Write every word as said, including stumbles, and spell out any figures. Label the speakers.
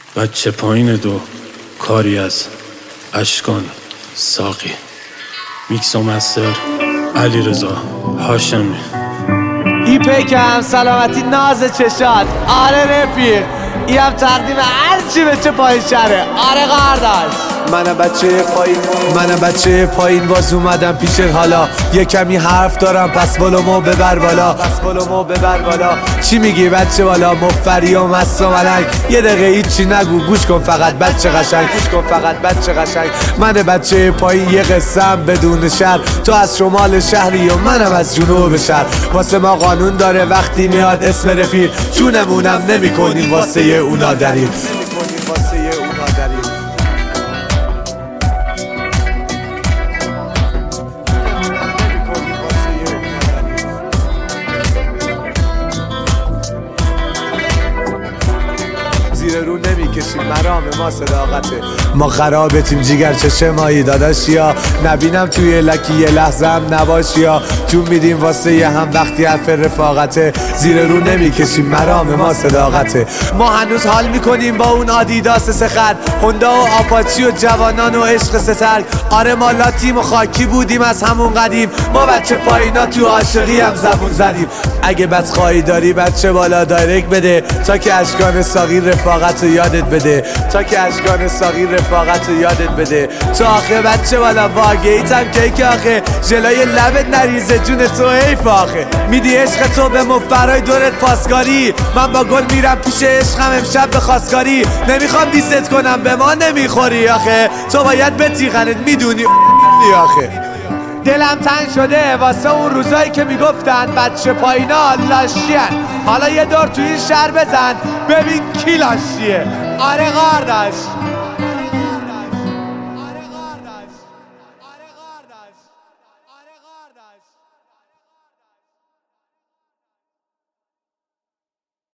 Speaker 1: بچه پایین دو کاری از اشکان ساقی. میکس و مستر علیرضا هاشمی.
Speaker 2: ای پیکم سلامتی ناز چشات. آره رفیق، ای هم تقدیم هرچی به چه پایین شره. آره قرداش
Speaker 3: من بچه پایین من بچه پایین باز اومدم پیش حالا یه کمی حرف دارم پس ولومو ببر بالا پس ولومو ببر بالا چی میگی بچه بالا مفری و مست و ملنگ یه دقیقه هیچی نگو گوش کن فقط بچه قشنگ گوش کن فقط بچه قشنگ من بچه پایین یه قسم بدون شر تو از شمال شهری و منم از جنوب شهر واسه ما قانون داره وقتی میاد اسم رفیق چونمونم نمی کنیم واسه اونا دلیل واسه اونا دلیل زیر رو نمیکشیم مرام ما صداقته ما خرابتیم جیگر چه مایی داداشیا نبینم توی لکی یه لحظه هم نباشیا جون میدیم واسه یه هم وقتی حرف رفاقته زیر رو نمیکشیم مرام ما صداقته ما هنوز حال میکنیم با اون آدیداس سخر هوندا و آپاچی و جوانان و عشق سترگ آره ما لاتیم و خاکی بودیم از همون قدیم ما بچه پایینا تو عاشقی هم زبون زدیم اگه بدخواهی داری بچه بالا دایرکت بده تا که اشکان ساقی رفاقت رو یادت بده تا که اشکان ساقی رفاقت رو یادت بده تو آخه بچه بالا واگیتم کیک آخه جلای لبت نریزه جون تو حیف آخه میدی عشق تو به مفرای دورت پاسکاری من با گل میرم پیش عشقم امشب به خواستگاری نمیخوام دیست کنم به ما نمیخوری آخه تو باید بتیغنت میدونی آخه دلم تنگ شده واسه اون روزایی که میگفتن بچه پایینا لاشین حالا یه دور توی این شهر بزن ببین کی لاشیه آره قارداش